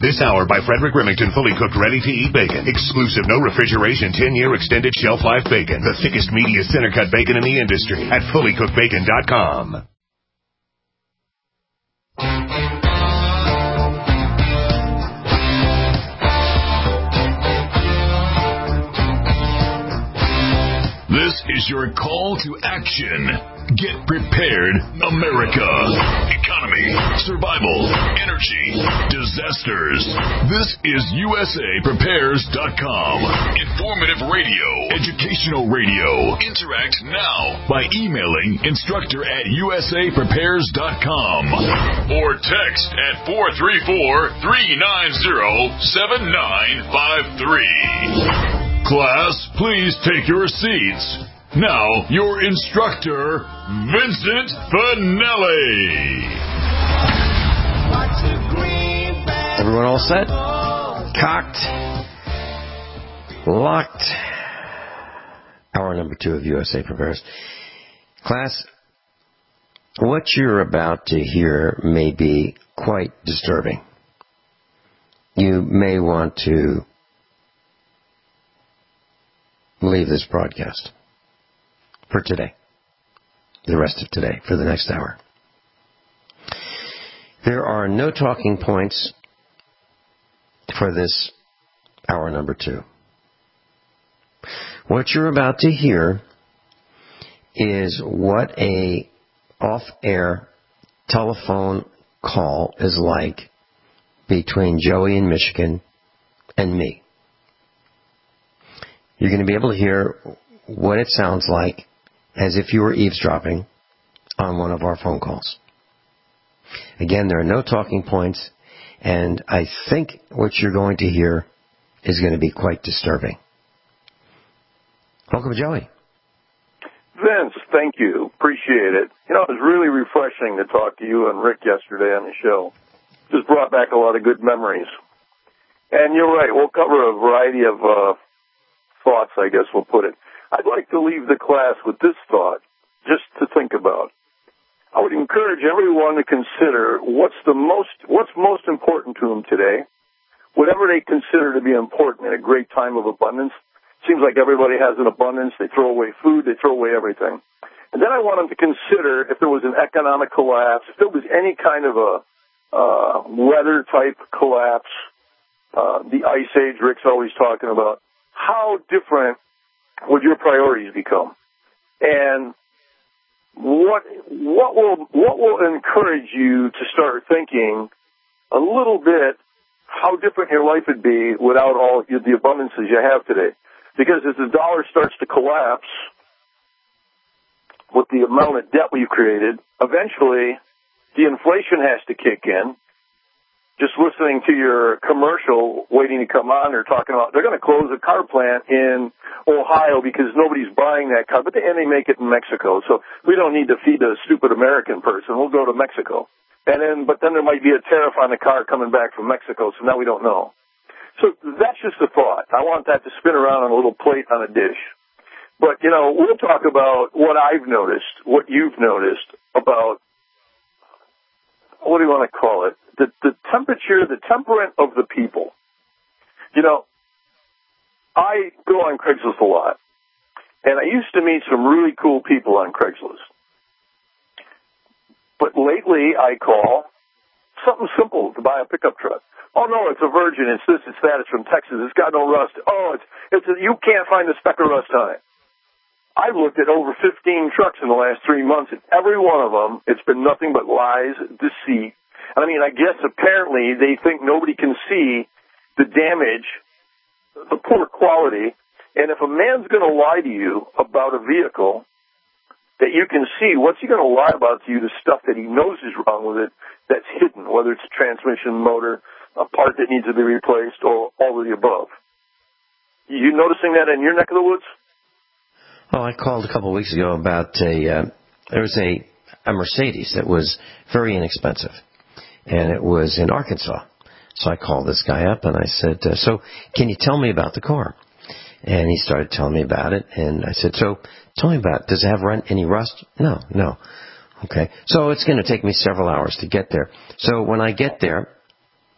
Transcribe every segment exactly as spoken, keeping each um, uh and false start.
This hour by Frederick Remington, fully cooked, ready-to-eat bacon. Exclusive, no refrigeration, ten-year extended shelf life bacon. The thickest, meatiest, center-cut bacon in the industry at fully cooked bacon dot com. This is your call to action. Get prepared, America. Economy, survival, energy, disasters. This is U S A Prepares dot com. Informative radio, educational radio. Interact now by emailing instructor at U S A Prepares dot com or text at four three four, three nine zero, seven nine five three. Class, please take your seats. Now, your instructor, Vincent Finelli. Everyone all set? Cocked. Locked. Hour number two of U S A Prepares. Class, what you're about to hear may be quite disturbing. You may want to leave this broadcast for today, the rest of today, for the next hour. There are no talking points for this hour number two. What you're about to hear is what a off-air telephone call is like between Joey in Michigan and me. You're going to be able to hear what it sounds like as if you were eavesdropping on one of our phone calls. Again, there are no talking points, and I think what you're going to hear is going to be quite disturbing. Welcome, Joey. Vince, thank you. Appreciate it. You know, it was really refreshing to talk to you and Rick yesterday on the show. Just brought back a lot of good memories. And you're right, we'll cover a variety of uh, thoughts, I guess we'll put it. I'd like to leave the class with this thought, just to think about. I would encourage everyone to consider what's the most, what's most important to them today, whatever they consider to be important in a great time of abundance. Seems like everybody has an abundance. They throw away food. They throw away everything. And then I want them to consider if there was an economic collapse, if there was any kind of a uh, weather-type collapse, uh, the ice age Rick's always talking about, how different would your priorities become? And what what will what will encourage you to start thinking a little bit how different your life would be without all the abundances you have today? Because as the dollar starts to collapse with the amount of debt we've created, eventually the inflation has to kick in. Just listening to your commercial waiting to come on, they're talking about they're going to close a car plant in Ohio because nobody's buying that car, but they, and they make it in Mexico. So we don't need to feed a stupid American person. We'll go to Mexico. And then, but then there might be a tariff on the car coming back from Mexico, so now we don't know. So that's just a thought. I want that to spin around on a little plate on a dish. But, you know, we'll talk about what I've noticed, what you've noticed about, what do you want to call it? The, the temperature, the temperament of the people. You know, I go on Craigslist a lot, and I used to meet some really cool people on Craigslist. But lately I call something simple to buy a pickup truck. Oh, no, it's a Virgin. It's this, it's that. It's from Texas. It's got no rust. Oh, it's, it's a, you can't find a speck of rust on it. I've looked at over fifteen trucks in the last three months, and every one of them, it's been nothing but lies, deceit. I mean, I guess apparently they think nobody can see the damage, the poor quality, and if a man's going to lie to you about a vehicle that you can see, what's he going to lie about to you, the stuff that he knows is wrong with it that's hidden, whether it's a transmission, motor, a part that needs to be replaced, or all of the above. You noticing that in your neck of the woods? Oh, I called a couple of weeks ago about a, uh, there was a, a Mercedes that was very inexpensive, and it was in Arkansas. So I called this guy up, and I said, uh, so can you tell me about the car? And he started telling me about it, and I said, so tell me about it. Does it have run, any rust? No, no. Okay. So it's going to take me several hours to get there. So when I get there,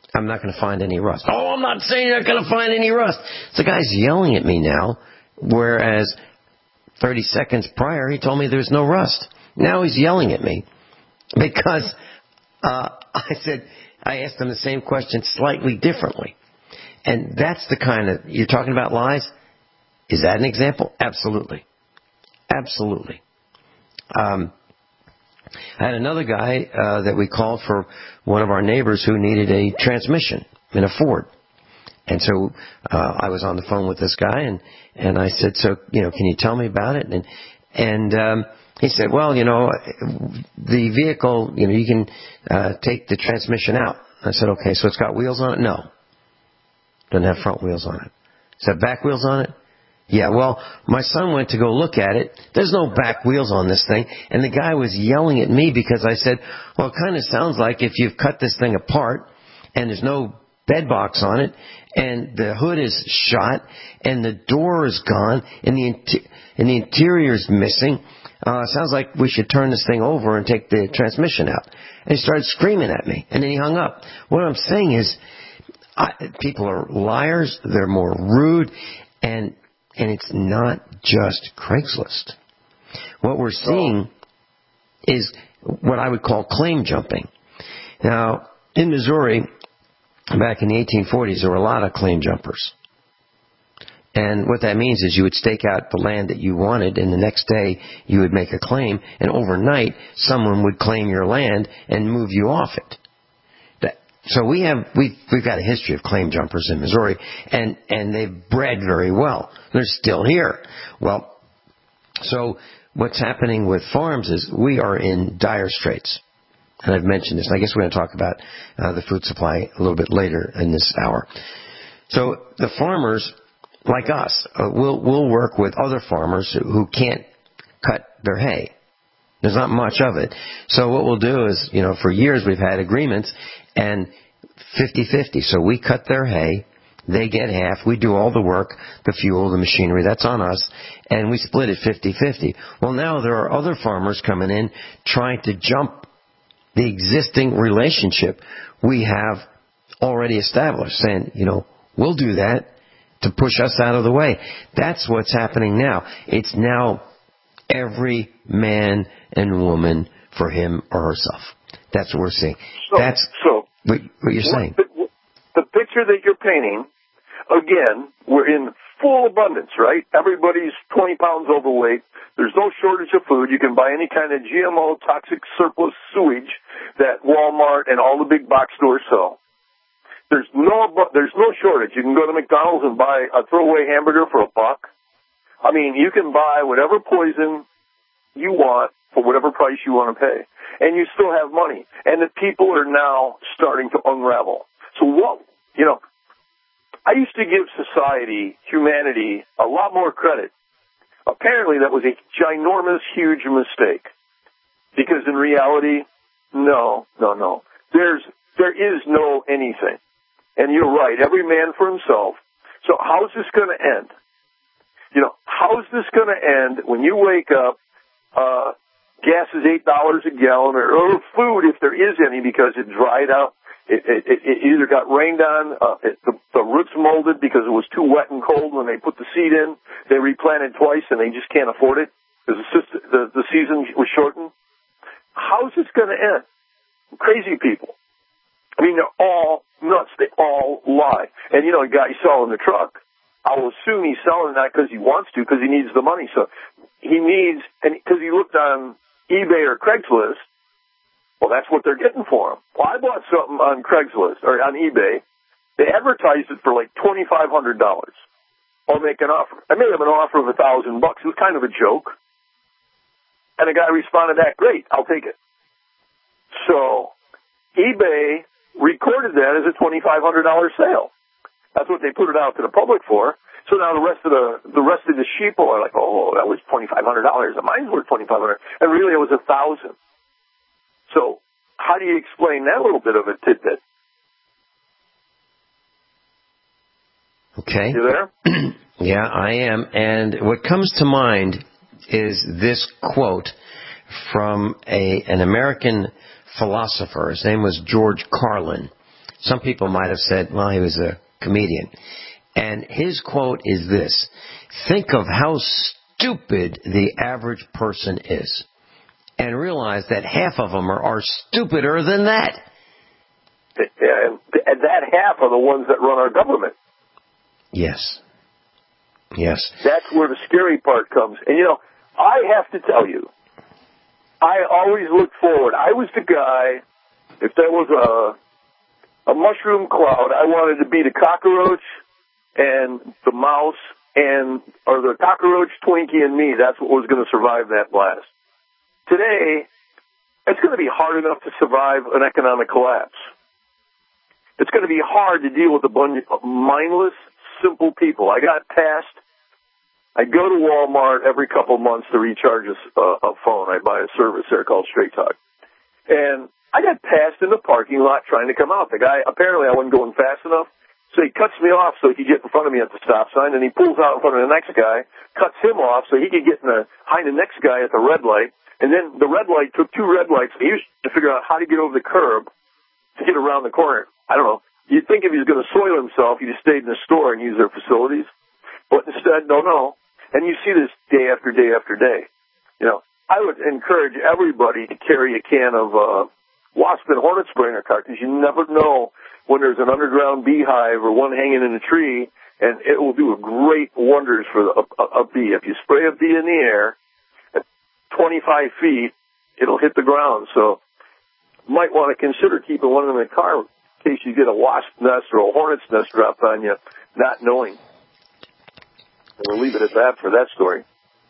I'm not going to find any rust. Oh, I'm not saying you're not going to find any rust. The guy's yelling at me now, whereas thirty seconds prior he told me there's no rust. Now he's yelling at me because uh, I said, I asked him the same question slightly differently. And that's the kind of, you're talking about lies? Is that an example? Absolutely. Absolutely. Um, I had another guy uh, that we called for one of our neighbors who needed a transmission in a Ford. And so uh, I was on the phone with this guy, and, and I said, so, you know, can you tell me about it? And, and um, he said, well, you know, the vehicle, you know, you can uh, take the transmission out. I said, okay, so it's got wheels on it? No. Doesn't have front wheels on it. Does it have back wheels on it? Yeah, well, my son went to go look at it. There's no back wheels on this thing. And the guy was yelling at me because I said, well, it kind of sounds like if you've cut this thing apart and there's no bed box on it and the hood is shot and the door is gone and the, inter- and the interior is missing, uh, sounds like we should turn this thing over and take the transmission out. And he started screaming at me. And then he hung up. What I'm saying is, I, people are liars. They're more rude. And And it's not just Craigslist. What we're seeing is what I would call claim jumping. Now, in Missouri, back in the eighteen forties, there were a lot of claim jumpers. And what that means is you would stake out the land that you wanted, and the next day you would make a claim, and overnight someone would claim your land and move you off it. So we have, we've, we've got a history of claim jumpers in Missouri, and, and they've bred very well. They're still here. Well, so what's happening with farms is we are in dire straits. And I've mentioned this, and I guess we're going to talk about uh, the food supply a little bit later in this hour. So the farmers, like us, uh, will will work with other farmers who, who can't cut their hay. There's not much of it. So what we'll do is, you know, for years we've had agreements and fifty-fifty. So we cut their hay, they get half, we do all the work, the fuel, the machinery, that's on us, and we split it fifty-fifty. Well, now there are other farmers coming in trying to jump the existing relationship we have already established, saying, you know, we'll do that to push us out of the way. That's what's happening now. It's now every man and woman for him or herself. That's what we're seeing. So, That's so what, what you're saying. The, the picture that you're painting, again, we're in full abundance, right? Everybody's twenty pounds overweight. There's no shortage of food. You can buy any kind of G M O, toxic surplus sewage that Walmart and all the big box stores sell. There's no, there's no shortage. You can go to McDonald's and buy a throwaway hamburger for a buck. I mean, you can buy whatever poison you want for whatever price you want to pay. And you still have money. And the people are now starting to unravel. So what, you know, I used to give society, humanity, a lot more credit. Apparently that was a ginormous, huge mistake. Because in reality, no, no, no. There's, there is no anything. And you're right, every man for himself. So how's this going to end? You know, how's this going to end when you wake up, uh, gas is eight dollars a gallon, or, or food, if there is any, because it dried out. It, it, it either got rained on, uh, it, the, the roots molded because it was too wet and cold when they put the seed in. They replanted twice, and they just can't afford it because the, the, the season was shortened. How's this going to end? Crazy people. I mean, they're all nuts. They all lie. And, you know, a guy selling the truck, I'll assume he's selling that because he wants to, because he needs the money. So he needs, and because he looked on eBay or Craigslist, well, that's what they're getting for him. Well, I bought something on Craigslist or on eBay. They advertised it for like twenty-five hundred dollars. I'll make an offer. I made him an offer of a thousand bucks. It was kind of a joke. And the guy responded back, great, I'll take it. So eBay recorded that as a twenty-five hundred dollars sale. That's what they put it out to the public for. So now the rest of the the rest of the sheeple are like, oh, that was twenty-five hundred dollars. Mine's worth twenty-five hundred dollars. And really it was a thousand. So how do you explain that little bit of a tidbit? Okay. You there? Yeah, I am. And what comes to mind is this quote from a an American philosopher. His name was George Carlin. Some people might have said, well, he was a comedian. And his quote is this: think of how stupid the average person is, and realize that half of them are, are stupider than that. Yeah, and that half are the ones that run our government. Yes. Yes. That's where the scary part comes. And, you know, I have to tell you, I always look forward. I was the guy, if there was a, a mushroom cloud, I wanted to be the cockroach and the mouse and, or the cockroach, Twinkie, and me. That's what was going to survive that blast. Today, it's going to be hard enough to survive an economic collapse. It's going to be hard to deal with a bunch of mindless, simple people. I got passed. I go to Walmart every couple of months to recharge a, a phone. I buy a service there called Straight Talk. And I got passed in the parking lot trying to come out. The guy, apparently I wasn't going fast enough, so he cuts me off so he could get in front of me at the stop sign, and he pulls out in front of the next guy, cuts him off so he could get in the, behind the next guy at the red light. And then the red light took two red lights, and he was to figure out how to get over the curb to get around the corner. I don't know. You'd think if he was going to soil himself, he'd have stayed in the store and used their facilities. But instead, no, no. And you see this day after day after day. You know, I would encourage everybody to carry a can of uh, wasp and hornet spray in their car, because you never know when there's an underground beehive or one hanging in a tree, and it will do great wonders for the, a, a bee. If you spray a bee in the air at twenty-five feet, it'll hit the ground. So you might want to consider keeping one in the car in case you get a wasp nest or a hornet's nest dropped on you, not knowing. And we'll leave it at that for that story.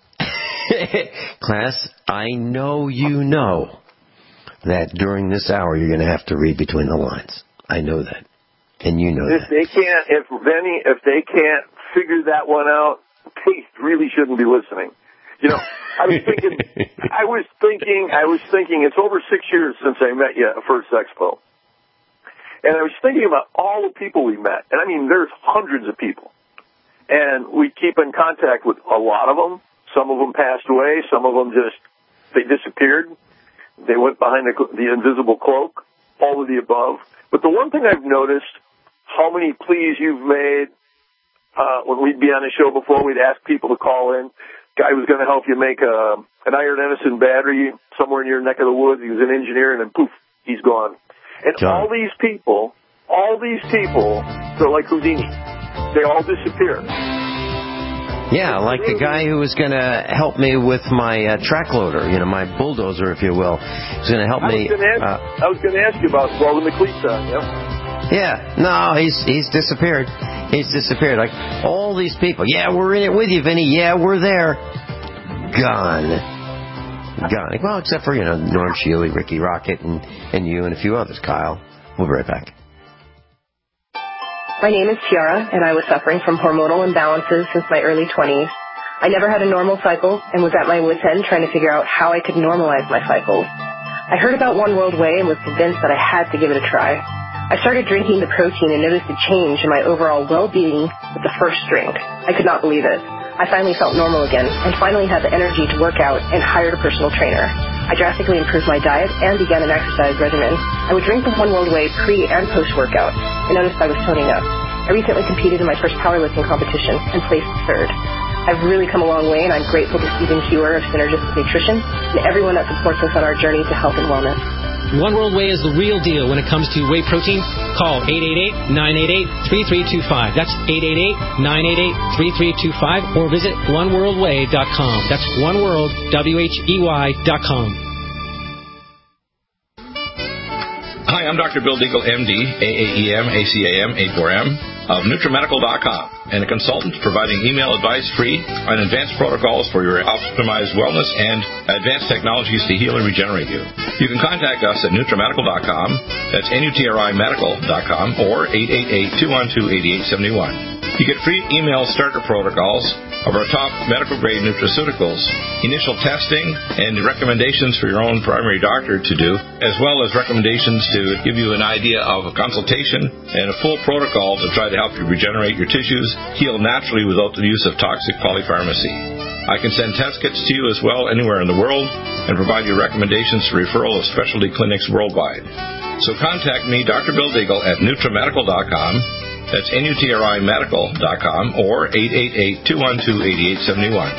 Class, I know you know that during this hour you're going to have to read between the lines. I know that. And you know if that. They can't, if Benny, if they can't figure that one out, they really shouldn't be listening. You know, I was thinking, I was thinking, I was thinking, it's over six years since I met you at First Expo. And I was thinking about all the people we met. And I mean, there's hundreds of people. And we keep in contact with a lot of them. Some of them passed away. Some of them just, they disappeared. They went behind the, the invisible cloak, all of the above. But the one thing I've noticed, how many pleas you've made, uh, when we'd be on the show before, we'd ask people to call in. Guy was going to help you make a, an iron Edison battery somewhere in your neck of the woods. He was an engineer, and then poof, he's gone. And John. all these people, all these people, they're like Houdini. They all disappear. Yeah, like the guy who was going to help me with my uh, track loader, you know, my bulldozer, if you will. He was going to help I me. Was ask, uh, I was going to ask you about welding the cleats on, yeah. Yeah, no, he's he's disappeared. He's disappeared. Like all these people. Yeah, we're in it with you, Vinny. Yeah, we're there. Gone. Gone. Well, except for, you know, Norm Shealy, Ricky Rocket, and, and you and a few others, Kyle. We'll be right back. My name is Tiara, and I was suffering from hormonal imbalances since my early twenties. I never had a normal cycle and was at my wit's end trying to figure out how I could normalize my cycles. I heard about One World Whey and was convinced that I had to give it a try. I started drinking the protein and noticed a change in my overall well-being with the first drink. I could not believe it. I finally felt normal again and finally had the energy to work out and hired a personal trainer. I drastically improved my diet and began an exercise regimen. I would drink the One World Whey pre- and post-workout. I noticed I was toning up. I recently competed in my first powerlifting competition and placed third. I've really come a long way, and I'm grateful to Stephen Kewer of Synergistic Nutrition and everyone that supports us on our journey to health and wellness. One World Whey is the real deal when it comes to whey protein. Call eight eight eight, nine eight eight, three three two five. That's eight eight eight, nine eight eight, three three two five. Or visit one world whey dot com. That's oneworld, W H E Y dot com. Hi, I'm Doctor Bill Deagle, M D, A A E M, A C A M, A four M, of Nutrimedical dot com, and a consultant providing email advice free on advanced protocols for your optimized wellness and advanced technologies to heal and regenerate you. You can contact us at Nutrimedical dot com, that's N U T R I Medical dot com, or eight eight eight, two one two, eight eight seven one. You get free email starter protocols of our top medical-grade nutraceuticals, initial testing, and recommendations for your own primary doctor to do, as well as recommendations to give you an idea of a consultation and a full protocol to try to help you regenerate your tissues, heal naturally without the use of toxic polypharmacy. I can send test kits to you as well anywhere in the world and provide you recommendations for referral of specialty clinics worldwide. So contact me, Doctor Bill Deagle, at Nutrimedical dot com. That's N U T R I medical dot com or eight eight eight, two one two, eight eight seven one.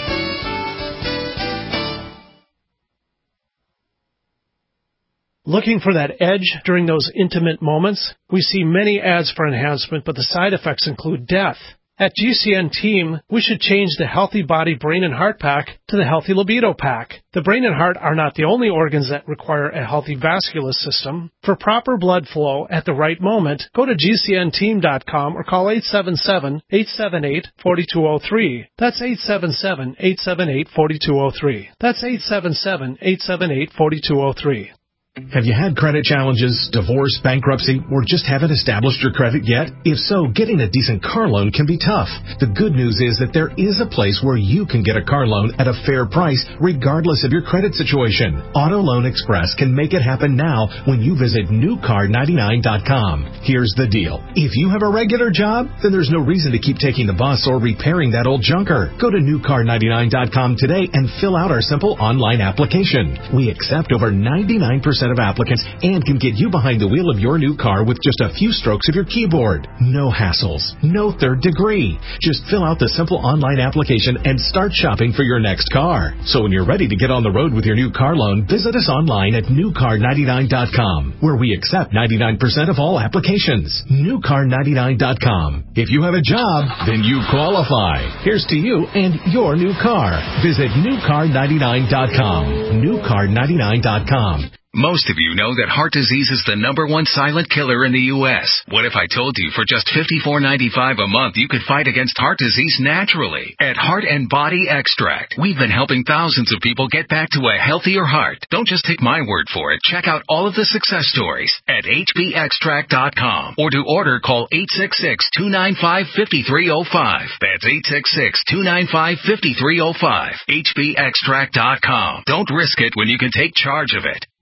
Looking for that edge during those intimate moments? We see many ads for enhancement, but the side effects include death. At G C N Team, we should change the Healthy Body Brain and Heart Pack to the Healthy Libido Pack. The brain and heart are not the only organs that require a healthy vascular system. For proper blood flow at the right moment, go to G C N team dot com or call eight seven seven, eight seven eight, four two zero three. That's eight seven seven, eight seven eight, four two zero three. That's eight seven seven, eight seven eight, four two zero three. Have you had credit challenges, divorce, bankruptcy, or just haven't established your credit yet? If so, getting a decent car loan can be tough. The good news is that there is a place where you can get a car loan at a fair price, regardless of your credit situation. Auto Loan Express can make it happen now when you visit new car ninety-nine dot com. Here's the deal. If you have a regular job, then there's no reason to keep taking the bus or repairing that old junker. Go to new car ninety-nine dot com today and fill out our simple online application. We accept over ninety-nine percent of applicants and can get you behind the wheel of your new car with just a few strokes of your keyboard. No hassles, no third degree. Just fill out the simple online application and start shopping for your next car. So when you're ready to get on the road with your new car loan, visit us online at new car ninety-nine dot com, where we accept ninety-nine percent of all applications. new car ninety-nine dot com. If you have a job, then you qualify. Here's to you and your new car. Visit new car ninety-nine dot com. new car ninety-nine dot com. Most of you know that heart disease is the number one silent killer in the U S What if I told you for just fifty-four ninety-five a month you could fight against heart disease naturally? At Heart and Body Extract, we've been helping thousands of people get back to a healthier heart. Don't just take my word for it. Check out all of the success stories at H B extract dot com, or to order, call eight six six, two nine five, five three zero five. That's eight six six, two nine five, five three zero five. H B extract dot com. Don't risk it when you can take charge of it.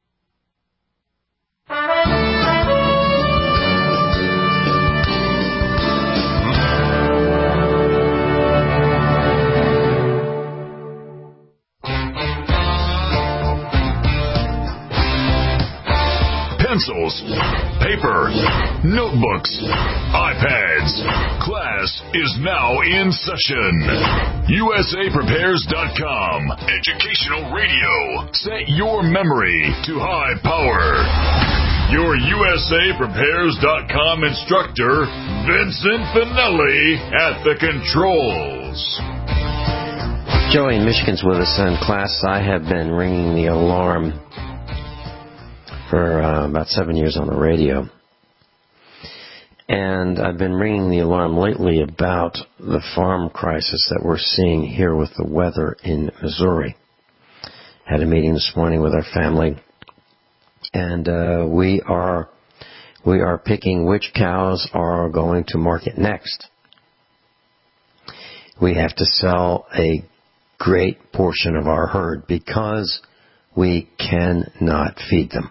Pencils, paper, notebooks, iPads. Class is now in session. U S A prepares dot com. Educational radio. Set your memory to high power. Your U S A prepares dot com instructor, Vincent Finelli, at the controls. Joey in Michigan's with us. In class, I have been ringing the alarm for uh, about seven years on the radio. And I've been ringing the alarm lately about the farm crisis that we're seeing here with the weather in Missouri. Had a meeting this morning with our family, and uh, we are we are picking which cows are going to market next. We have to sell a great portion of our herd because we cannot feed them.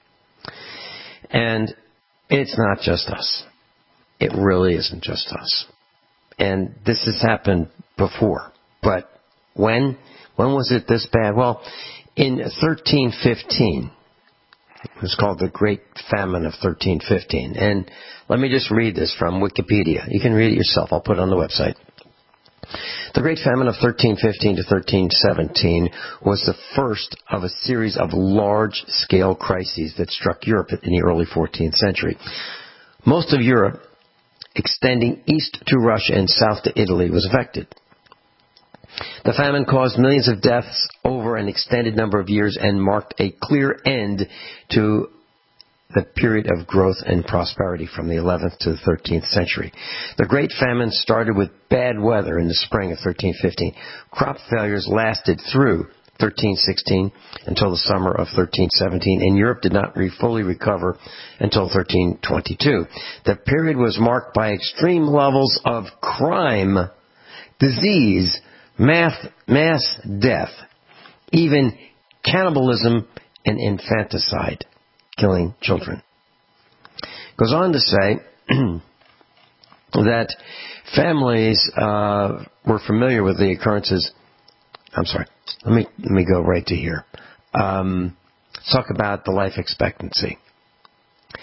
And it's not just us. It really isn't just us. And this has happened before. But when? When was it this bad? Well, in thirteen fifteen, it was called the Great Famine of thirteen fifteen. And let me just read this from Wikipedia. You can read it yourself. I'll put it on the website. The Great Famine of thirteen fifteen to thirteen seventeen was the first of a series of large-scale crises that struck Europe in the early fourteenth century. Most of Europe, extending east to Russia and south to Italy, was affected. The famine caused millions of deaths over an extended number of years and marked a clear end to the period of growth and prosperity from the eleventh to the thirteenth century. The Great Famine started with bad weather in the spring of thirteen fifteen. Crop failures lasted through thirteen sixteen until the summer of thirteen seventeen, and Europe did not re- fully recover until thirteen twenty-two. The period was marked by extreme levels of crime, disease, mass, mass death, even cannibalism and infanticide, killing children. Goes on to say that families uh, were familiar with the occurrences. I'm sorry. Let me let me go right to here. Um, let's talk about the life expectancy.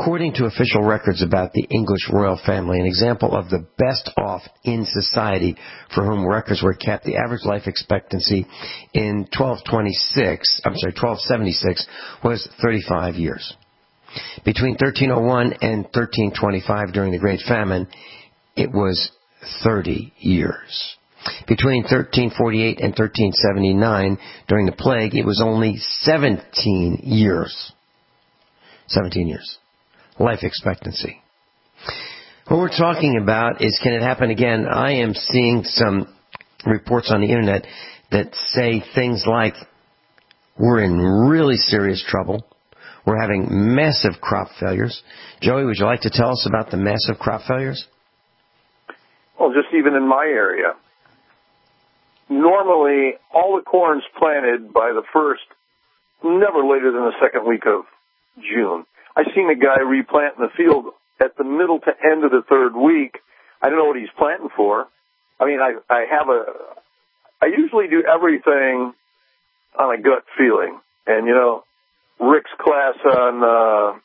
According to official records about the English royal family, an example of the best off in society for whom records were kept, the average life expectancy in twelve twenty-six, I'm sorry, twelve seventy-six was thirty-five years. Between thirteen oh one and thirteen twenty-five during the Great Famine, it was thirty years. Between thirteen forty-eight and thirteen seventy-nine during the plague, it was only seventeen years. seventeen years. Life expectancy. What we're talking about is, can it happen again? I am seeing some reports on the internet that say things like, we're in really serious trouble. We're having massive crop failures. Joey, would you like to tell us about the massive crop failures? Well, just even in my area. Normally, all the corn's planted by the first, never later than the second week of June. I seen a guy replant in the field at the middle to end of the third week. I don't know what he's planting for. I mean, I, I have a, I usually do everything on a gut feeling. And, you know, Rick's class on uh,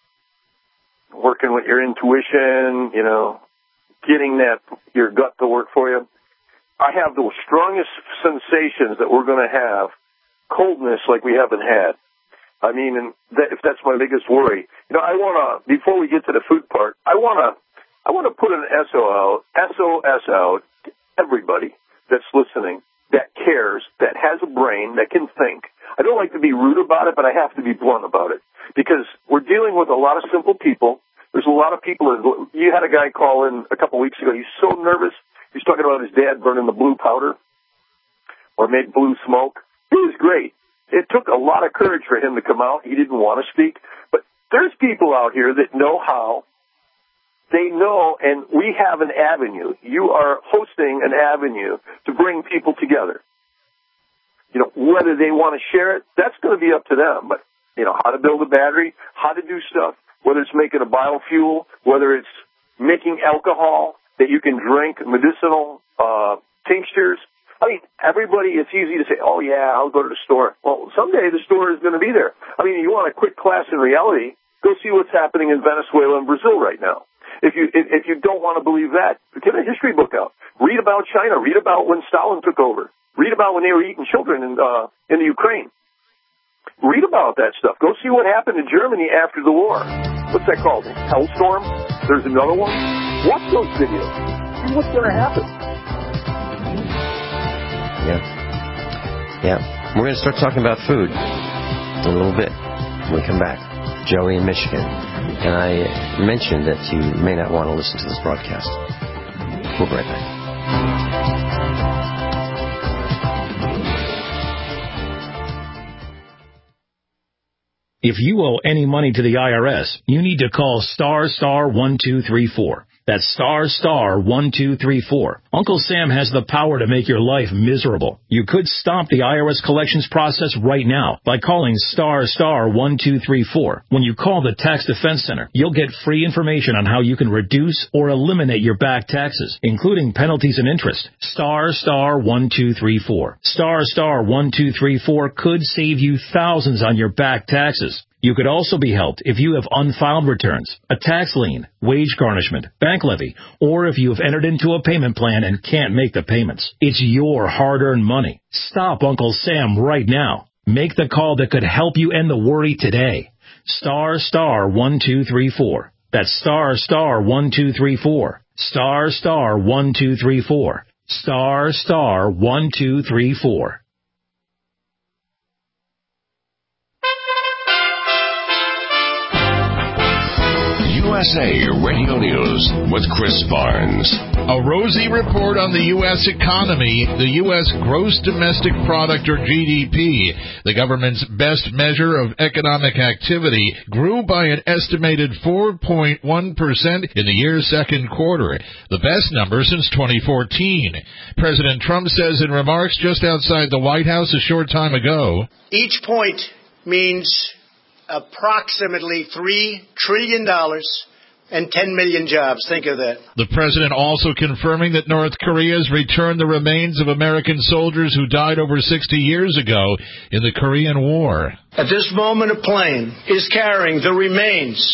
working with your intuition, you know, getting that, your gut to work for you. I have the strongest sensations that we're going to have coldness like we haven't had. I mean, and that, if that's my biggest worry, you know, I want to, before we get to the food part, I want to, I want to put an S O out, S O S out to everybody that's listening, that cares, that has a brain, that can think. I don't like to be rude about it, but I have to be blunt about it because we're dealing with a lot of simple people. There's a lot of people. You had a guy call in a couple weeks ago. He's so nervous. He's talking about his dad burning the blue powder or made blue smoke. It was great. It took a lot of courage for him to come out. He didn't want to speak. But there's people out here that know how. They know, and we have an avenue. You are hosting an avenue to bring people together. You know, whether they want to share it, that's going to be up to them. But, you know, how to build a battery, how to do stuff, whether it's making a biofuel, whether it's making alcohol that you can drink, medicinal uh, tinctures. I mean, everybody, it's easy to say, oh, yeah, I'll go to the store. Well, someday the store is going to be there. I mean, you want a quick class in reality, go see what's happening in Venezuela and Brazil right now. If you if, if you don't want to believe that, get a history book out. Read about China. Read about when Stalin took over. Read about when they were eating children in, uh, in the Ukraine. Read about that stuff. Go see what happened in Germany after the war. What's that called? Hellstorm? There's another one. Watch those videos. See what's going to happen. Yeah. Yeah. We're going to start talking about food in a little bit when we come back. Joey in Michigan. And I mentioned that you may not want to listen to this broadcast. We'll be right back. If you owe any money to the I R S, you need to call star star one two three four. That's star star one two three four. Uncle Sam has the power to make your life miserable. You could stop the I R S collections process right now by calling star star one two three four. When you call the Tax Defense Center, you'll get free information on how you can reduce or eliminate your back taxes, including penalties and interest. Star star one two three four. Star star one two three four could save you thousands on your back taxes. You could also be helped if you have unfiled returns, a tax lien, wage garnishment, bank levy, or if you have entered into a payment plan and can't make the payments. It's your hard-earned money. Stop Uncle Sam right now. Make the call that could help you end the worry today. Star star one two three four. That's star star one two three four. Star star one two three four. Star star one two three four. U S A Radio News with Chris Barnes. A rosy report on the U S economy, the U S gross domestic product, or G D P, the government's best measure of economic activity, grew by an estimated four point one percent in the year's second quarter, the best number since twenty fourteen. President Trump says in remarks just outside the White House a short time ago, each point means approximately three trillion dollars and ten million jobs. Think of that. The president also confirming that North Korea has returned the remains of American soldiers who died over sixty years ago in the Korean War. At this moment, a plane is carrying the remains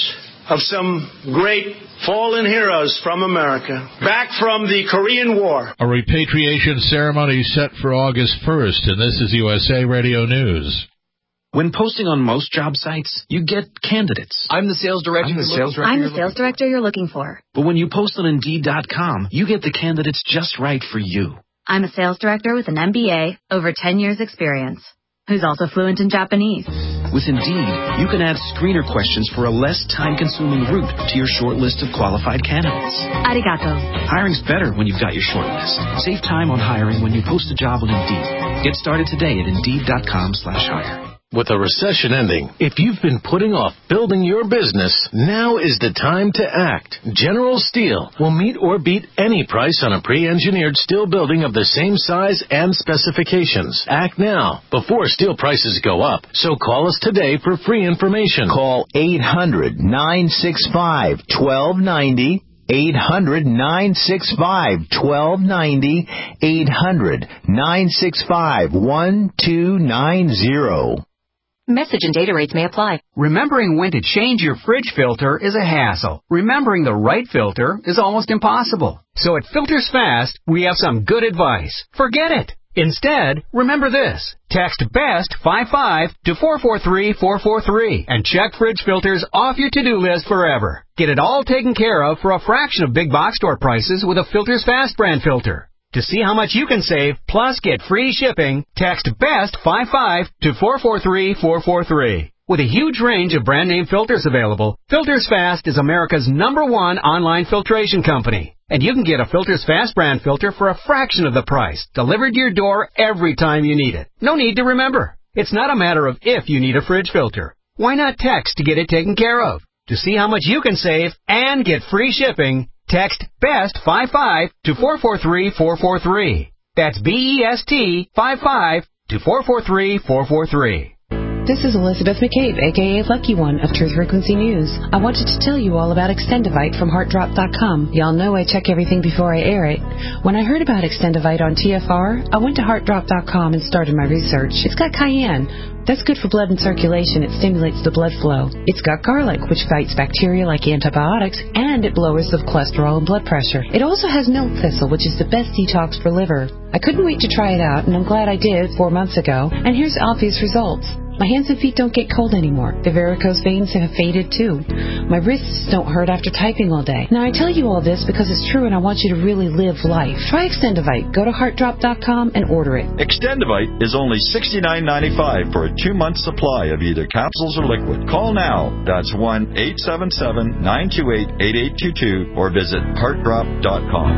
of some great fallen heroes from America, back from the Korean War. A repatriation ceremony set for August first, and this is U S A Radio News. When posting on most job sites, you get candidates. I'm the sales director. I'm the sales director. I'm the sales director you're looking for. But when you post on Indeed dot com, you get the candidates just right for you. I'm a sales director with an M B A, over ten years experience, who's also fluent in Japanese. With Indeed, you can add screener questions for a less time-consuming route to your short list of qualified candidates. Arigato. Hiring's better when you've got your short list. Save time on hiring when you post a job on Indeed. Get started today at Indeed dot com slash hire. With a recession ending, if you've been putting off building your business, now is the time to act. General Steel will meet or beat any price on a pre-engineered steel building of the same size and specifications. Act now, before steel prices go up. So call us today for free information. Call eight hundred, nine six five, one two nine zero. eight hundred, nine six five, one two nine zero. eight hundred, nine six five, one two nine zero. Message and data rates may apply. Remembering when to change your fridge filter is a hassle. Remembering the right filter is almost impossible. So at Filters Fast, we have some good advice. Forget it. Instead, remember this. Text BEST fifty-five to four four three four four three and check fridge filters off your to-do list forever. Get it all taken care of for a fraction of big box store prices with a Filters Fast brand filter. To see how much you can save, plus get free shipping, text BEST fifty-five to four four three four four three. With a huge range of brand name filters available, Filters Fast is America's number one online filtration company. And you can get a Filters Fast brand filter for a fraction of the price, delivered to your door every time you need it. No need to remember. It's not a matter of if you need a fridge filter. Why not text to get it taken care of? To see how much you can save and get free shipping, text BEST fifty-five to four four three four four three. That's B E S T fifty-five to four four three four four three. This is Elizabeth McCabe, a k a. Lucky One of Truth Frequency News. I wanted to tell you all about Extendivite from Heart Drop dot com. Y'all know I check everything before I air it. When I heard about Extendivite on T F R, I went to Heart Drop dot com and started my research. It's got cayenne. That's good for blood and circulation. It stimulates the blood flow. It's got garlic, which fights bacteria like antibiotics, and it lowers the cholesterol and blood pressure. It also has milk thistle, which is the best detox for liver. I couldn't wait to try it out, and I'm glad I did four months ago. And here's obvious results. My hands and feet don't get cold anymore. The varicose veins have faded too. My wrists don't hurt after typing all day. Now I tell you all this because it's true and I want you to really live life. Try Extendivite. Go to Heart Drop dot com and order it. Extendivite is only sixty-nine ninety-five for a two-month supply of either capsules or liquid. Call now. That's one eight seven seven nine two eight eight eight two two or visit Heart Drop dot com.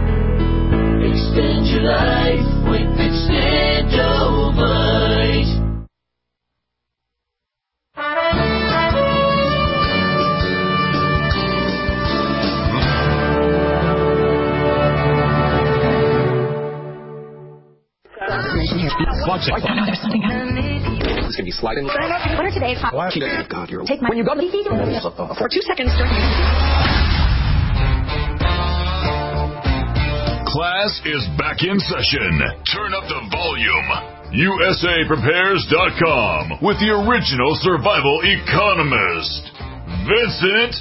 Extend your life with Extendivite. Watch it. There's something happening. It's going to be sliding. What are today's hot? What? Oh, God, you're... Take my... When you go to the... For two seconds during... Class is back in session. Turn up the volume. U S A Prepares dot com with the original survival economist, Vincent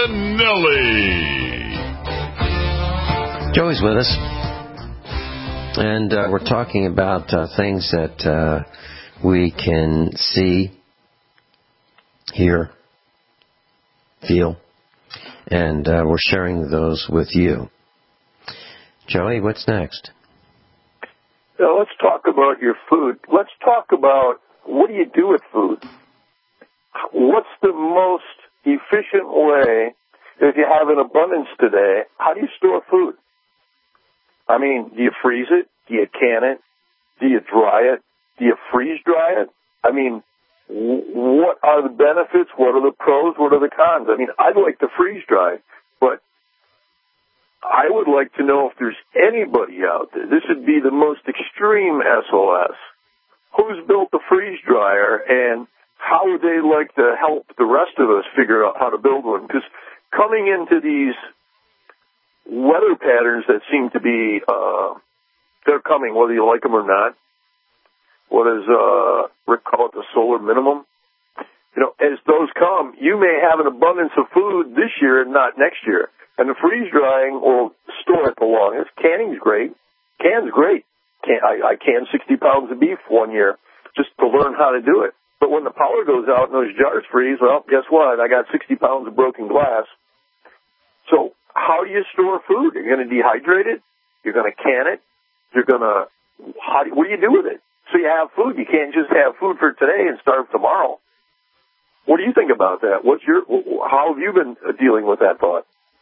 Finelli. Joey's with us. And uh, we're talking about uh, things that uh, we can see, hear, feel, and uh, we're sharing those with you. Joey, what's next? Now, let's talk about your food. Let's talk about what do you do with food? What's the most efficient way, if you have an abundance today, how do you store food? I mean, do you freeze it? Do you can it? Do you dry it? Do you freeze dry it? I mean, what are the benefits? What are the pros? What are the cons? I mean, I'd like to freeze dry, but I would like to know if there's anybody out there. This would be the most extreme S O S. Who's built the freeze dryer, and how would they like to help the rest of us figure out how to build one? Because coming into these weather patterns that seem to be, uh, they're coming whether you like them or not. What does uh, Rick call it, the solar minimum? you know, as those come, you may have an abundance of food this year and not next year. And the freeze drying will store it the longest. Canning's great. Can's great. Can, I, I canned sixty pounds of beef one year just to learn how to do it. But when the power goes out and those jars freeze, well, guess what? I got sixty pounds of broken glass. So how do you store food? You're going to dehydrate it. You're going to can it. You're going to, how do, what do you do with it? So you have food. You can't just have food for today and starve tomorrow. What do you think about that? What's your, how have you been dealing with that thought?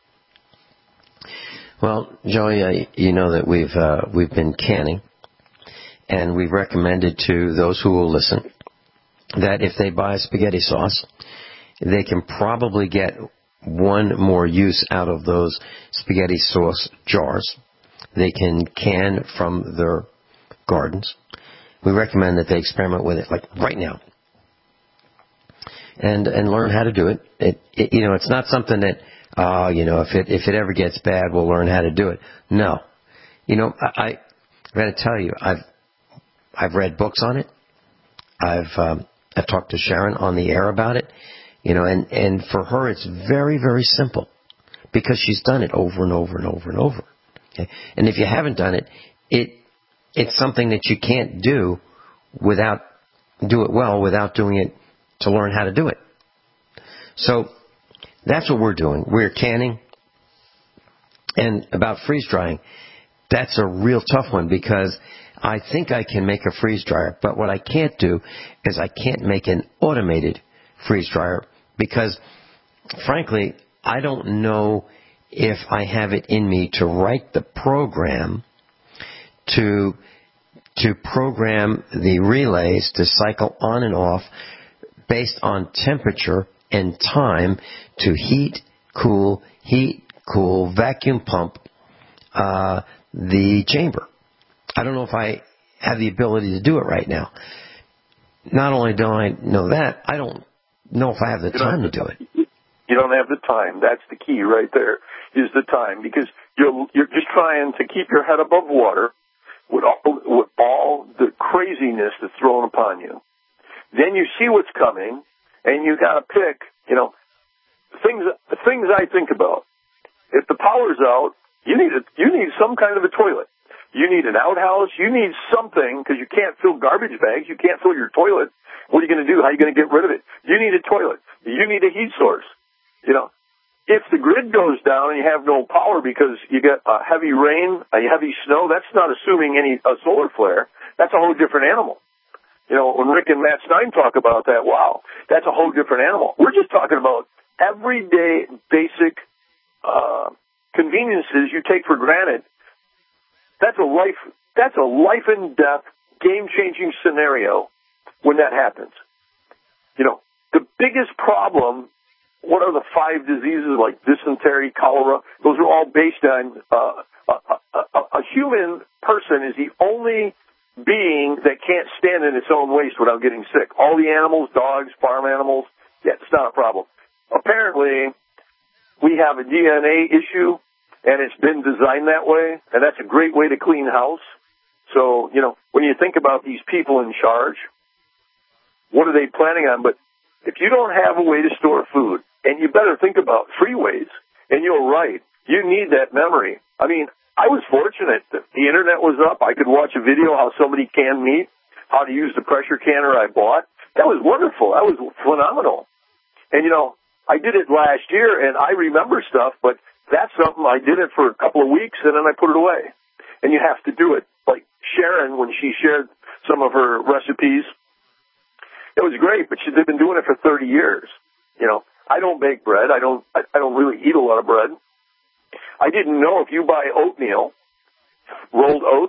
Well, Joey, uh, you know that we've uh, we've been canning, and we've recommended to those who will listen that if they buy spaghetti sauce, they can probably get one more use out of those spaghetti sauce jars. They can can from their gardens. We recommend that they experiment with it, like right now, and and learn how to do it. It, it you know, it's not something that, uh, you know, if it if it ever gets bad, we'll learn how to do it. No, you know, I, I got to tell you, I've I've read books on it. I've um, I've talked to Sharon on the air about it. You know, and and for her, it's very very simple because she's done it over and over and over and over. Okay? And if you haven't done it, it it's something that you can't do without do it well without doing it to learn how to do it. So that's what we're doing. We're canning. And about freeze drying, that's a real tough one because I think I can make a freeze dryer, but what I can't do is I can't make an automated freeze dryer because, frankly, I don't know if I have it in me to write the program to to program the relays to cycle on and off based on temperature and time to heat, cool, heat, cool, vacuum pump uh, the chamber. I don't know if I have the ability to do it right now. Not only don't I know that, I don't know if I have the time to do it. You don't have the time. That's the key right there, is the time, because you're you're just trying to keep your head above water with all, with all the craziness that's thrown upon you. Then you see what's coming, and you got to pick, you know, things things I think about. If the power's out, you need a, you need some kind of a toilet. You need an outhouse. You need something because you can't fill garbage bags. You can't fill your toilet. What are you going to do? How are you going to get rid of it? You need a toilet. You need a heat source. You know, if the grid goes down and you have no power because you get a heavy rain, a heavy snow, that's not assuming any a solar flare. That's a whole different animal. You know, when Rick and Matt Stein talk about that, wow, that's a whole different animal. We're just talking about everyday basic uh, conveniences you take for granted. That's a life. That's a life and death, game-changing scenario when that happens. You know, the biggest problem. What are the five diseases like dysentery, cholera? Those are all based on uh, a, a, a human person is the only being that can't stand in its own waste without getting sick. All the animals, dogs, farm animals, yeah, it's not a problem. Apparently, we have a D N A issue, and it's been designed that way, and that's a great way to clean house. So, you know, when you think about these people in charge, what are they planning on? But if you don't have a way to store food, and you better think about freeways, and you're right, you need that memory. I mean, I was fortunate that the internet was up. I could watch a video how somebody canned meat, how to use the pressure canner I bought. That was wonderful. That was phenomenal. And, you know, I did it last year, and I remember stuff, but that's something I did it for a couple of weeks, and then I put it away. And you have to do it. Like Sharon, when she shared some of her recipes, it was great, but she, they've been doing it for thirty years. You know, I don't bake bread. I don't. I, I don't really eat a lot of bread. I didn't know if you buy oatmeal, rolled oats,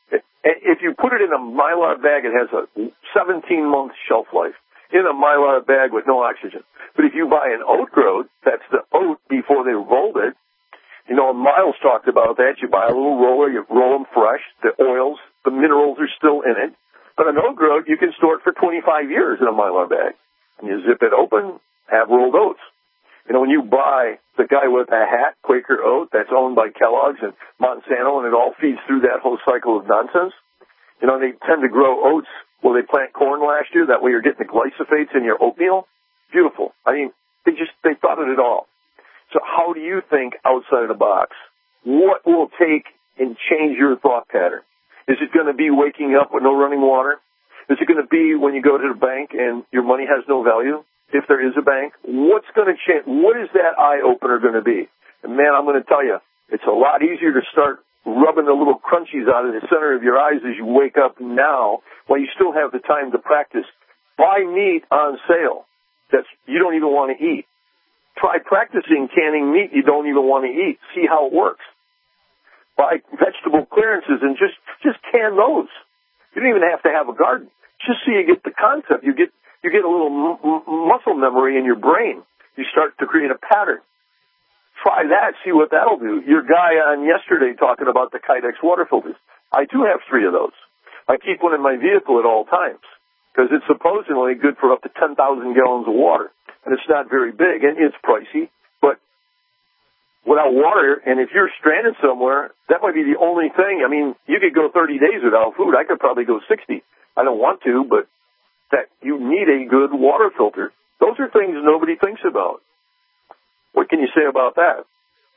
if you put it in a Mylar bag, it has a seventeen month shelf life in a Mylar bag with no oxygen. But if you buy an oat groat, that's the oat before they rolled it. You know, Miles talked about that. You buy a little roller, you roll them fresh. The oils, the minerals are still in it. But an oat groat, you can store it for twenty-five years in a Mylar bag. And you zip it open, have rolled oats. You know, when you buy the guy with a hat, Quaker Oat, that's owned by Kellogg's and Monsanto, and it all feeds through that whole cycle of nonsense. You know, they tend to grow oats. Well, they plant corn last year. That way you're getting the glyphosates in your oatmeal. Beautiful. I mean, they just, they thought of it all. So how do you think outside of the box? What will take and change your thought pattern? Is it going to be waking up with no running water? Is it going to be when you go to the bank and your money has no value? If there is a bank, what's going to change? What is that eye opener going to be? And man, I'm going to tell you, it's a lot easier to start rubbing the little crunchies out of the center of your eyes as you wake up now, while you still have the time to practice. Buy meat on sale that's you don't even want to eat. Try practicing canning meat you don't even want to eat. See how it works. Buy vegetable clearances and just just can those. You don't even have to have a garden. Just so you get the concept. You get you get a little m- m- muscle memory in your brain. You start to create a pattern. Try that, see what that'll do. Your guy on yesterday talking about the Kydex water filters. I too have three of those. I keep one in my vehicle at all times because it's supposedly good for up to ten thousand gallons of water. And it's not very big, and it's pricey. But without water, and if you're stranded somewhere, that might be the only thing. I mean, you could go thirty days without food. I could probably go sixty. I don't want to, but that you need a good water filter. Those are things nobody thinks about. What can you say about that?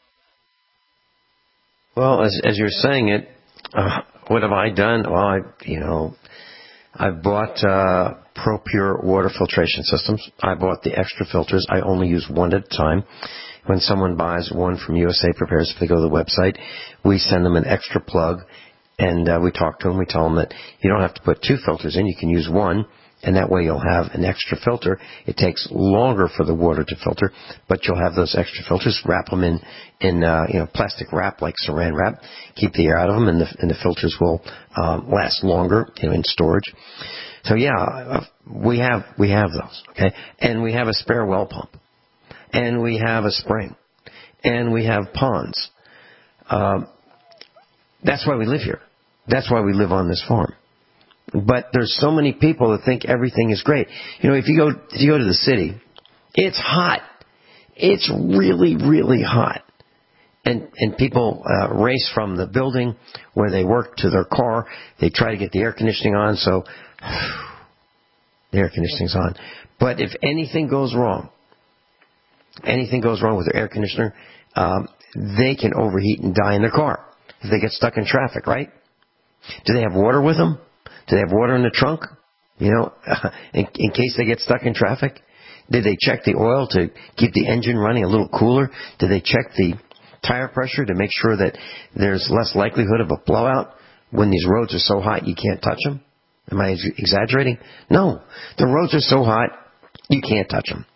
Well, as as you're saying it, uh, what have I done? Well, I, you know, I bought uh, ProPure water filtration systems. I bought the extra filters. I only use one at a time. When someone buys one from U S A Prepares, if they go to the website, we send them an extra plug, and uh, we talk to them. We tell them that you don't have to put two filters in. You can use one, and that way you'll have an extra filter. It takes longer for the water to filter, but you'll have those extra filters. Wrap them in, in uh, you know, plastic wrap, like saran wrap. Keep the air out of them, and the, and the filters will um, last longer, you know, in storage. So, yeah, uh, we have we have those, okay? And we have a spare well pump. And we have a spring. And we have ponds. Um, that's why we live here. That's why we live on this farm. But there's so many people that think everything is great. You know, if you go if you go to the city, it's hot. It's really, really hot. And and people uh, race from the building where they work to their car. They try to get the air conditioning on, so the air conditioning's on. But if anything goes wrong, anything goes wrong with their air conditioner, um, they can overheat and die in their car if they get stuck in traffic, right? Do they have water with them? Do they have water in the trunk, you know, in, in case they get stuck in traffic? Did they check the oil to keep the engine running a little cooler? Did they check the tire pressure to make sure that there's less likelihood of a blowout when these roads are so hot you can't touch them? Am I exaggerating? No. The roads are so hot you can't touch them.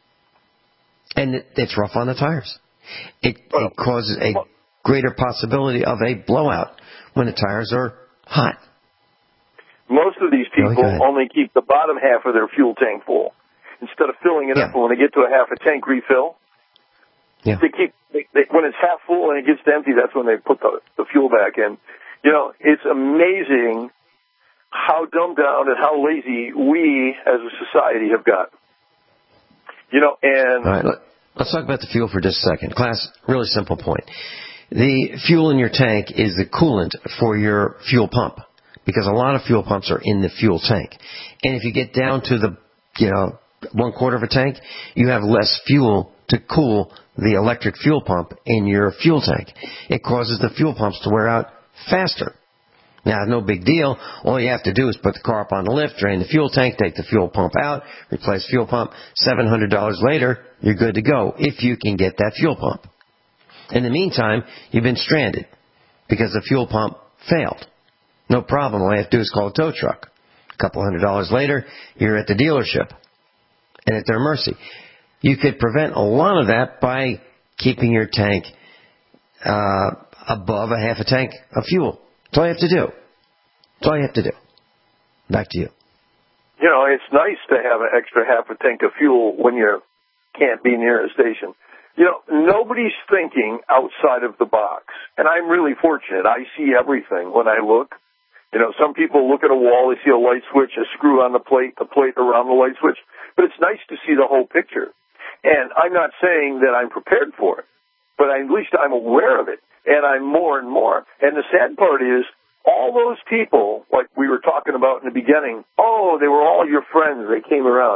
And it, it's rough on the tires. It, it causes a greater possibility of a blowout when the tires are hot. Most of these people only keep the bottom half of their fuel tank full. Instead of filling it yeah. up when they get to a half a tank refill, yeah. they keep they, they, when it's half full and it gets to empty, that's when they put the, the fuel back in. You know, it's amazing how dumbed down and how lazy we as a society have got. You know, and... All right, let, let's talk about the fuel for just a second. Class, really simple point. The fuel in your tank is the coolant for your fuel pump, because a lot of fuel pumps are in the fuel tank. And if you get down to the, you know, one quarter of a tank, you have less fuel to cool the electric fuel pump in your fuel tank. It causes the fuel pumps to wear out faster. Now, no big deal. All you have to do is put the car up on the lift, drain the fuel tank, take the fuel pump out, replace fuel pump. seven hundred dollars later, you're good to go if you can get that fuel pump. In the meantime, you've been stranded because the fuel pump failed. No problem. All you have to do is call a tow truck. A couple hundred dollars later, you're at the dealership and at their mercy. You could prevent a lot of that by keeping your tank uh, above a half a tank of fuel. That's all you have to do. That's all you have to do. Back to you. You know, it's nice to have an extra half a tank of fuel when you can't be near a station. You know, nobody's thinking outside of the box. And I'm really fortunate. I see everything when I look. You know, some people look at a wall, they see a light switch, a screw on the plate, the plate around the light switch. But it's nice to see the whole picture. And I'm not saying that I'm prepared for it, but at least I'm aware of it. And I'm more and more. And the sad part is, all those people, like we were talking about in the beginning, oh, they were all your friends. They came around.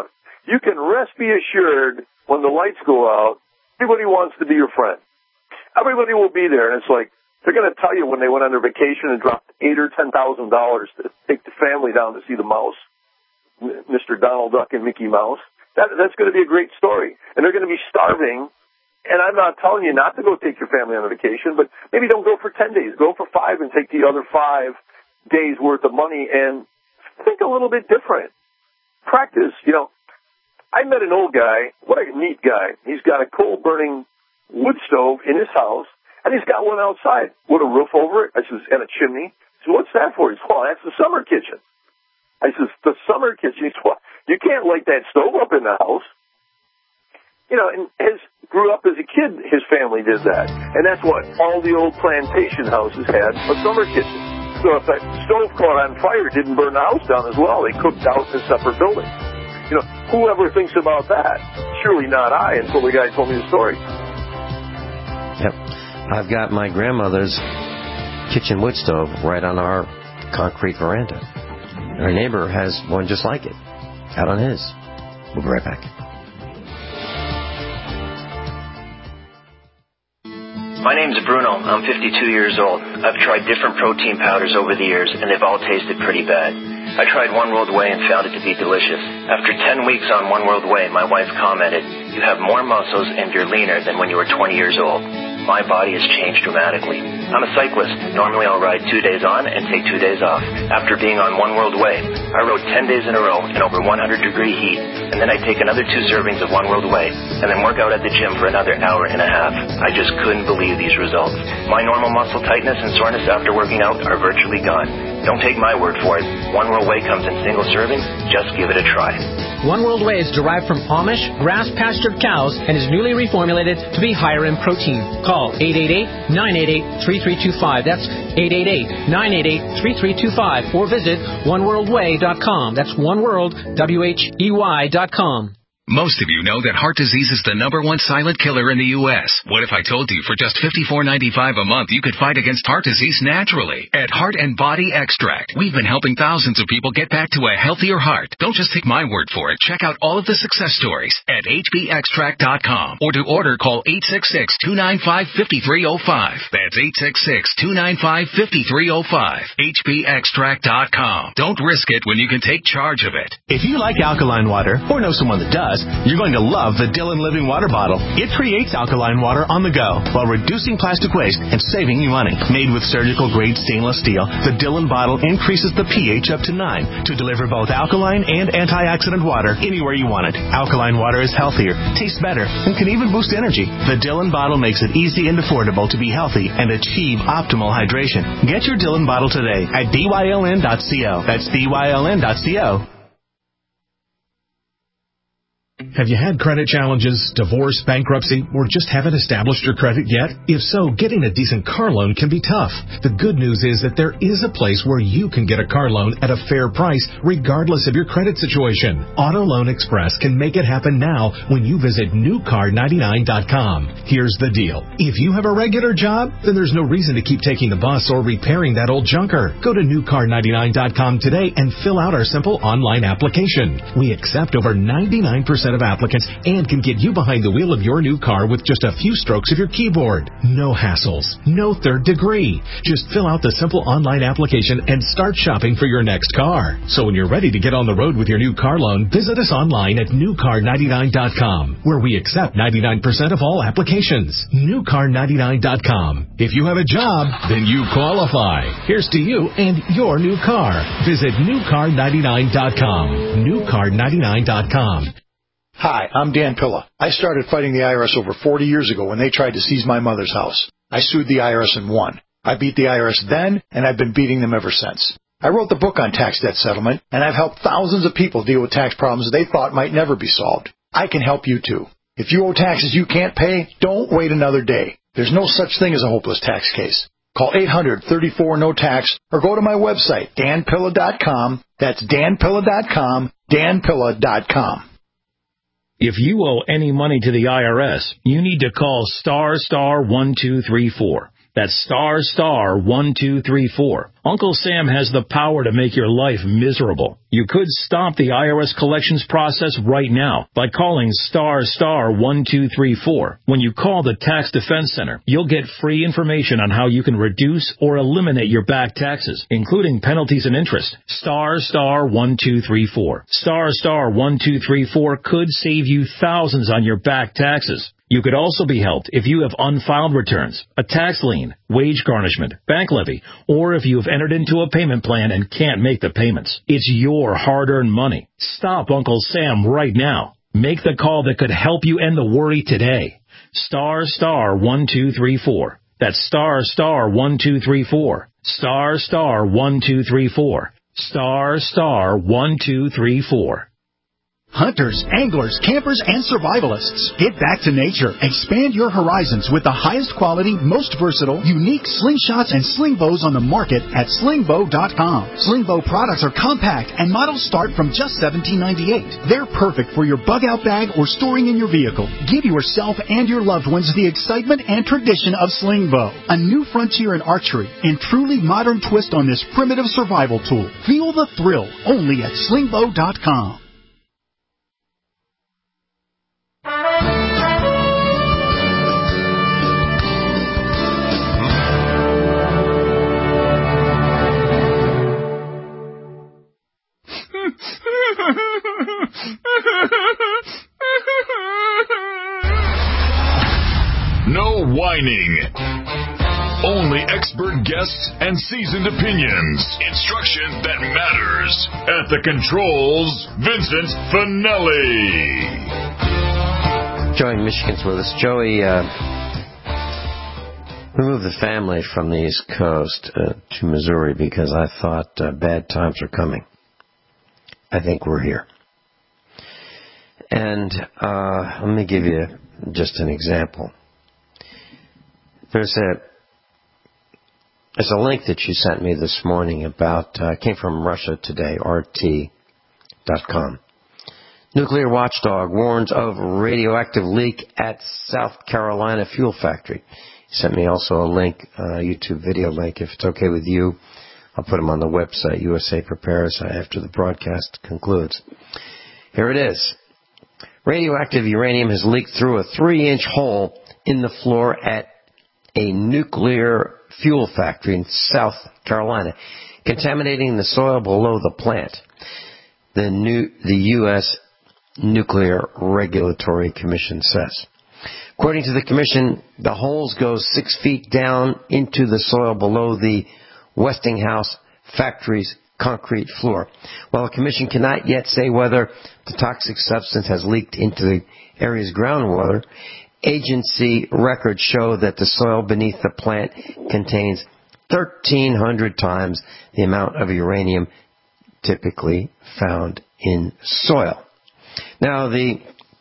you can rest be assured when the lights go out, everybody wants to be your friend. Everybody will be there, and it's like, they're going to tell you when they went on their vacation and dropped eight or ten thousand dollars to take the family down to see the mouse, Mister Donald Duck and Mickey Mouse. That, that's going to be a great story. And they're going to be starving. And I'm not telling you not to go take your family on a vacation, but maybe don't go for ten days. Go for five and take the other five days worth of money and think a little bit different. Practice. You know, I met an old guy. What a neat guy. He's got a coal-burning wood stove in his house. And he's got one outside with a roof over it. I says, and a chimney. I said, what's that for? He says, well, that's the summer kitchen. I says, the summer kitchen? He says, well, you can't light that stove up in the house. You know, and his grew up as a kid, his family did that. And that's what all the old plantation houses had, a summer kitchen. So if that stove caught on fire, it didn't burn the house down as well. They cooked out in separate buildings. You know, whoever thinks about that? Surely not I, until the guy told me the story. Yep. I've got my grandmother's kitchen wood stove right on our concrete veranda. Our neighbor has one just like it out on his. We'll be right back. My name's Bruno. I'm fifty-two years old. I've tried different protein powders over the years, and they've all tasted pretty bad. I tried One World Whey and found it to be delicious. After ten weeks on One World Whey, my wife commented, "You have more muscles and you're leaner than when you were twenty years old." My body has changed dramatically. I'm a cyclist. Normally I'll ride two days on and take two days off. After being on One World Whey, I rode ten days in a row in over one hundred degree heat, and then I take another two servings of One World Whey, and then work out at the gym for another hour and a half. I just couldn't believe these results. My normal muscle tightness and soreness after working out are virtually gone. Don't take my word for it. One World Whey comes in single servings. Just give it a try. One World Whey is derived from Amish, grass-pastured cows and is newly reformulated to be higher in protein. Call eight eight eight, nine eight eight, three three two five. That's eight eight eight, nine eight eight, three three two five. Or visit one world way dot com. That's one world, W H E Y dot com. Most of you know that heart disease is the number one silent killer in the U S. What if I told you for just fifty-four ninety-five a month you could fight against heart disease naturally? At Heart and Body Extract, we've been helping thousands of people get back to a healthier heart. Don't just take my word for it. Check out all of the success stories at H B extract dot com. Or to order, call eight six six, two nine five, five three zero five. That's eight six six, two nine five, five three zero five. H B extract dot com. Don't risk it when you can take charge of it. If you like alkaline water, or know someone that does, you're going to love the Dillon Living Water Bottle. It creates alkaline water on the go while reducing plastic waste and saving you money. Made with surgical-grade stainless steel, the Dillon bottle increases the pH up to nine to deliver both alkaline and antioxidant water anywhere you want it. Alkaline water is healthier, tastes better, and can even boost energy. The Dillon bottle makes it easy and affordable to be healthy and achieve optimal hydration. Get your Dillon bottle today at D Y L N dot co. That's D Y L N dot co. Have you had credit challenges, divorce, bankruptcy, or just haven't established your credit yet? If so, getting a decent car loan can be tough. The good news is that there is a place where you can get a car loan at a fair price regardless of your credit situation. Auto Loan Express can make it happen now when you visit new car ninety-nine dot com. Here's the deal. If you have a regular job, then there's no reason to keep taking the bus or repairing that old junker. Go to new car ninety-nine dot com today and fill out our simple online application. We accept over ninety-nine percent of applicants and can get you behind the wheel of your new car with just a few strokes of your keyboard. No hassles, no third degree. Just fill out the simple online application and start shopping for your next car. So when you're ready to get on the road with your new car loan, visit us online at new car ninety-nine dot com, where we accept ninety-nine percent of all applications. new car ninety-nine dot com. If you have a job, then you qualify. Here's to you and your new car. Visit new car ninety-nine dot com. new car ninety-nine dot com. Hi, I'm Dan Pilla. I started fighting the I R S over forty years ago when they tried to seize my mother's house. I sued the I R S and won. I beat the I R S then, and I've been beating them ever since. I wrote the book on tax debt settlement, and I've helped thousands of people deal with tax problems they thought might never be solved. I can help you too. If you owe taxes you can't pay, don't wait another day. There's no such thing as a hopeless tax case. Call eight hundred, thirty-four, no tax or go to my website, dan pilla dot com. That's dan pilla dot com, dan pilla dot com. If you owe any money to the I R S, you need to call star star one two three four. That's star star one two three four. Uncle Sam has the power to make your life miserable. You could stop the I R S collections process right now by calling star star one two three four. When you call the Tax Defense Center, you'll get free information on how you can reduce or eliminate your back taxes, including penalties and interest. Star star one two three four. Star star one two three four could save you thousands on your back taxes. You could also be helped if you have unfiled returns, a tax lien, wage garnishment, bank levy, or if you have entered into a payment plan and can't make the payments. It's your hard-earned money. Stop Uncle Sam right now. Make the call that could help you end the worry today. Star star one two three four. That's star star one two three four. Star star one two three four. Star star one two three four. Hunters, anglers, campers, and survivalists. Get back to nature. Expand your horizons with the highest quality, most versatile, unique slingshots and sling bows on the market at sling bow dot com. Sling bow products are compact and models start from just seventeen ninety-eight. They're perfect for your bug-out bag or storing in your vehicle. Give yourself and your loved ones the excitement and tradition of sling bow. A new frontier in archery and truly modern twist on this primitive survival tool. Feel the thrill only at sling bow dot com. No whining. Only expert guests and seasoned opinions. Instruction that matters. At the controls, Vincent Finelli. Joey Michigan's with us. Joey, uh, we moved the family from the East Coast uh, to Missouri because I thought uh, bad times are coming. I think we're here. And uh, let me give you just an example. There's a there's a link that you sent me this morning about, uh, came from Russia Today, R T dot com. Nuclear watchdog warns of radioactive leak at South Carolina fuel factory. He sent me also a link, a YouTube video link. If it's okay with you, I'll put them on the website, U S A Prepares, after the broadcast concludes. Here it is. Radioactive uranium has leaked through a three-inch hole in the floor at a nuclear fuel factory in South Carolina, contaminating the soil below the plant. The, new, the U S Nuclear Regulatory Commission says. According to the Commission, the holes go six feet down into the soil below the Westinghouse factory's concrete floor. While the Commission cannot yet say whether the toxic substance has leaked into the area's groundwater, agency records show that the soil beneath the plant contains thirteen hundred times the amount of uranium typically found in soil. Now, the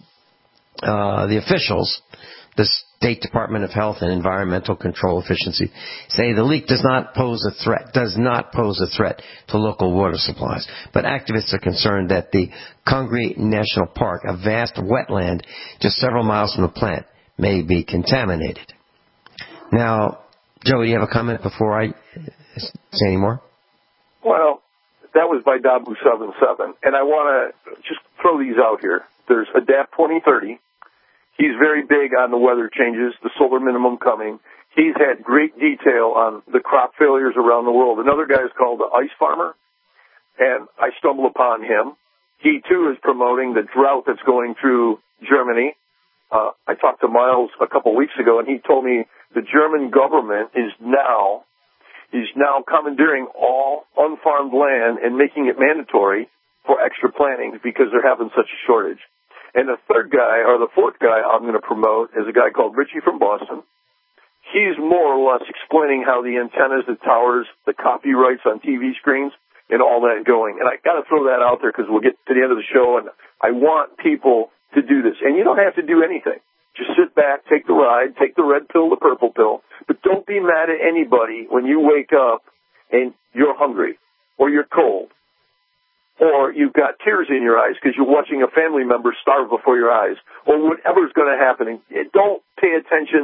uh, the officials, the State Department of Health and Environmental Control Efficiency, say the leak does not pose a threat, does not pose a threat to local water supplies. But activists are concerned that the Congaree National Park, a vast wetland just several miles from the plant, may be contaminated. Now, Joe, do you have a comment before I say any more? Well, that was by Dabu seventy-seven, and I want to just throw these out here. There's ADAPT twenty thirty. He's very big on the weather changes, the solar minimum coming. He's had great detail on the crop failures around the world. Another guy is called the Ice Farmer, and I stumble upon him. He, too, is promoting the drought that's going through Germany. Uh, I talked to Miles a couple of weeks ago, and he told me the German government is now is now commandeering all unfarmed land and making it mandatory for extra plantings because they're having such a shortage. And the third guy, or the fourth guy I'm going to promote, is a guy called Richie from Boston. He's more or less explaining how the antennas, the towers, the copyrights on T V screens, and all that going. And I got to throw that out there because we'll get to the end of the show, and I want people to do this. And you don't have to do anything. Just sit back, take the ride, take the red pill, the purple pill, but don't be mad at anybody when you wake up and you're hungry or you're cold, or you've got tears in your eyes because you're watching a family member starve before your eyes, or whatever's going to happen. And don't pay attention to,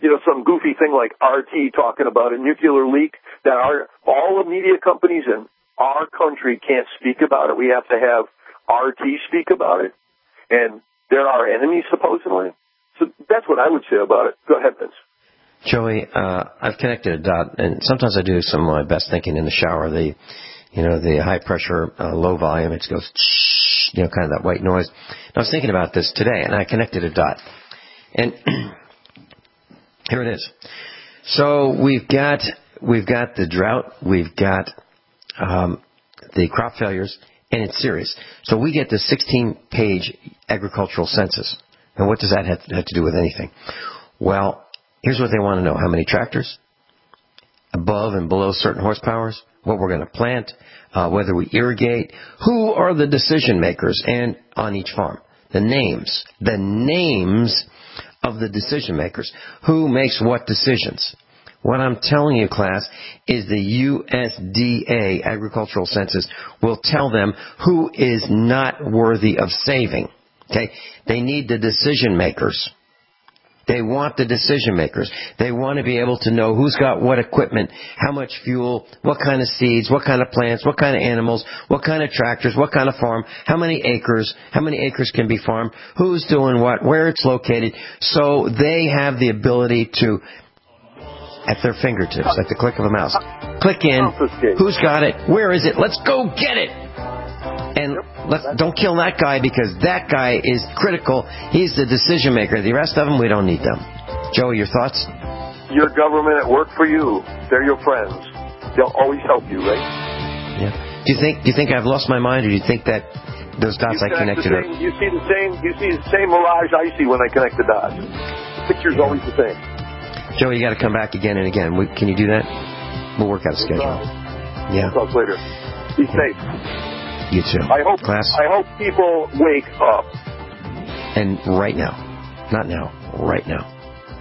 you know, some goofy thing like R T talking about a nuclear leak that our, all the media companies in our country can't speak about it. We have to have R T speak about it. And they're our enemies, supposedly. So that's what I would say about it. Go ahead, Vince. Joey, uh, I've connected a dot, and sometimes I do some of my best thinking in the shower. The, you know, the high pressure, uh, low volume, it goes, you know, kind of that white noise. And I was thinking about this today, and I connected a dot. And here it is. So we've got, we've got the drought, we've got, um, the crop failures, and it's serious. So we get the sixteen-page agricultural census. And what does that have to, have to do with anything? Well, here's what they want to know. How many tractors? Above and below certain horsepowers? What we're going to plant? Uh, whether we irrigate? Who are the decision makers? And on each farm. The names. The names of the decision makers. Who makes what decisions? What I'm telling you, class, is the U S D A agricultural census will tell them who is not worthy of saving. Okay? They need the decision makers. They want the decision makers. They want to be able to know who's got what equipment, how much fuel, what kind of seeds, what kind of plants, what kind of animals, what kind of tractors, what kind of farm, how many acres, how many acres can be farmed, who's doing what, where it's located. So they have the ability to, at their fingertips, like the click of a mouse, click in, who's got it, where is it, let's go get it. And let's, don't kill that guy because that guy is critical. He's the decision maker. The rest of them, we don't need them. Joey, your thoughts? Your government at work for you. They're your friends. They'll always help you, right? Yeah. Do you think? Do you think I've lost my mind, or do you think that those dots I connected are? You see the same. You see the same mirage I see when I connect the dots. The picture's yeah. always the same. Joey, you got to come back again and again. We, can you do that? We'll work out a schedule. We'll yeah. We'll talk later. Be safe. You too. I hope, class. I hope people wake up. And right now. Not now. Right now.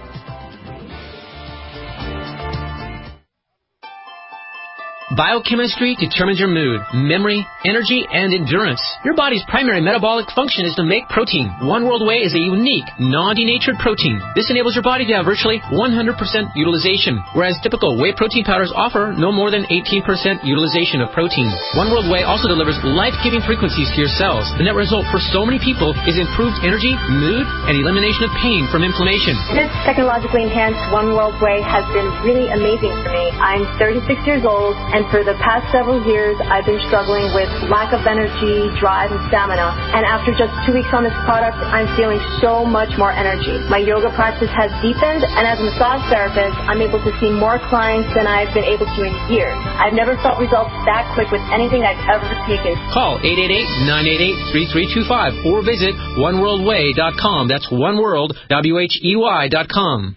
Biochemistry determines your mood, memory, energy, and endurance. Your body's primary metabolic function is to make protein. One World Whey is a unique, non-denatured protein. This enables your body to have virtually one hundred percent utilization, whereas typical whey protein powders offer no more than eighteen percent utilization of protein. One World Whey also delivers life-giving frequencies to your cells. The net result for so many people is improved energy, mood, and elimination of pain from inflammation. This technologically enhanced One World Whey has been really amazing for me. I'm thirty-six years old, and for the past several years, I've been struggling with lack of energy, drive, and stamina. And after just two weeks on this product, I'm feeling so much more energy. My yoga practice has deepened, and as a massage therapist, I'm able to see more clients than I've been able to in years. I've never felt results that quick with anything I've ever taken. Call eight eight eight, nine eight eight, three three two five or visit one world way dot com. That's oneworld, W H E Y dot com.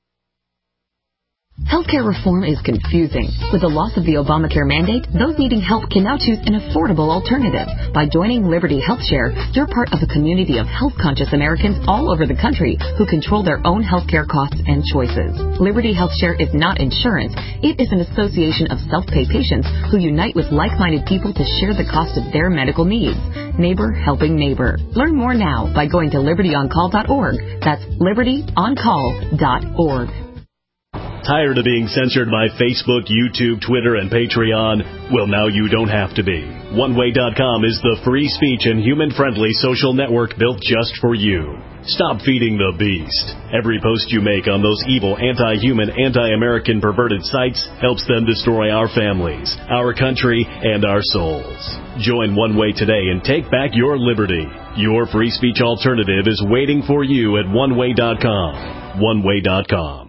Healthcare reform is confusing. With the loss of the Obamacare mandate, those needing help can now choose an affordable alternative. By joining Liberty HealthShare, you're part of a community of health-conscious Americans all over the country who control their own healthcare costs and choices. Liberty HealthShare is not insurance. It is an association of self-pay patients who unite with like-minded people to share the cost of their medical needs. Neighbor helping neighbor. Learn more now by going to liberty on call dot org. That's liberty on call dot org. Tired of being censored by Facebook, YouTube, Twitter, and Patreon? Well, now you don't have to be. one way dot com is the free speech and human-friendly social network built just for you. Stop feeding the beast. Every post you make on those evil, anti-human, anti-American perverted sites helps them destroy our families, our country, and our souls. Join One Way today and take back your liberty. Your free speech alternative is waiting for you at one way dot com. one way dot com.